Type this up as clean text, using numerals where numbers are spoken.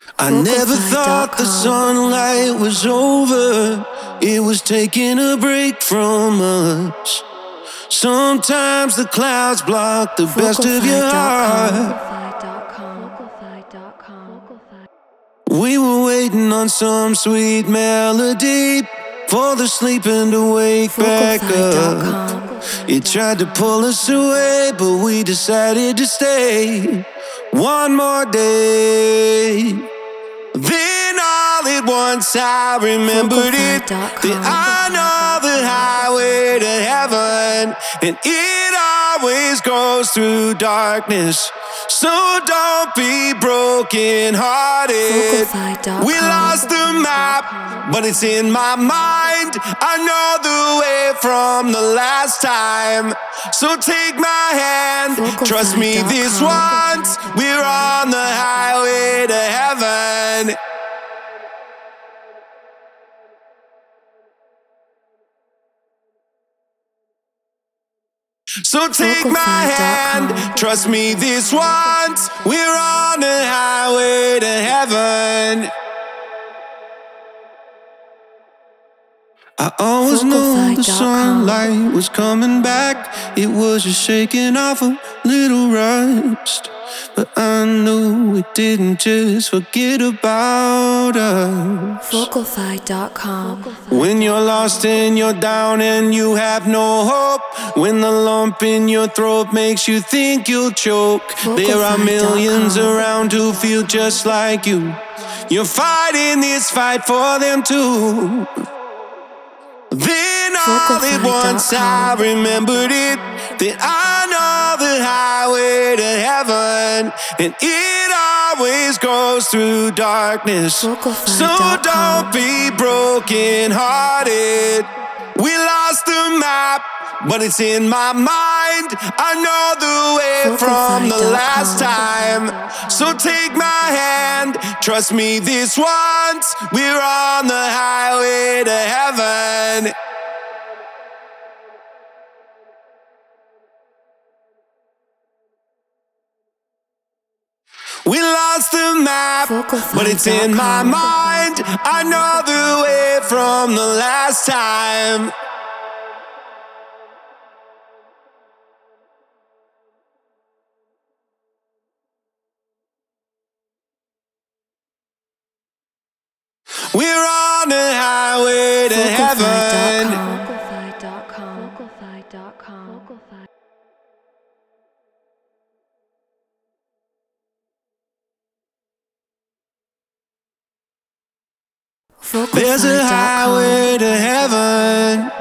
I never thought the sunlight was over. It was taking a break from us. Sometimes the clouds block the best of your heart. We were waiting on some sweet melody for the sleeping to wake back up. It tried to pull us away, but we decided to stay one more day. Then all at once I remembered it, that I know the highway to heaven, and it always goes through darkness. So don't be broken hearted. We lost the map, but it's in my mind. I know the way from the last time. So take my hand, trust me this once. We're on the highway to heaven. So take my hand, trust me this once. We're on the highway to heaven. I always knew the sunlight was coming back. It was just shaking off a little rust. But I knew it didn't just forget about us. Vocalfi.com. When you're lost and you're down and you have no hope, when the lump in your throat makes you think you'll choke, there are millions around who feel just like you. You're fighting this fight for them too. Then all at once I remembered it, that I know the highway to heaven, and it always goes through darkness. So don't be broken hearted. We lost the map, but it's in my mind. I know the way from the last time. So take my hand, trust me this once. We're on the highway to heaven. We lost the map, but it's in my mind. I know the way from the last time. We're on the highway to heaven. There's a highway to heaven.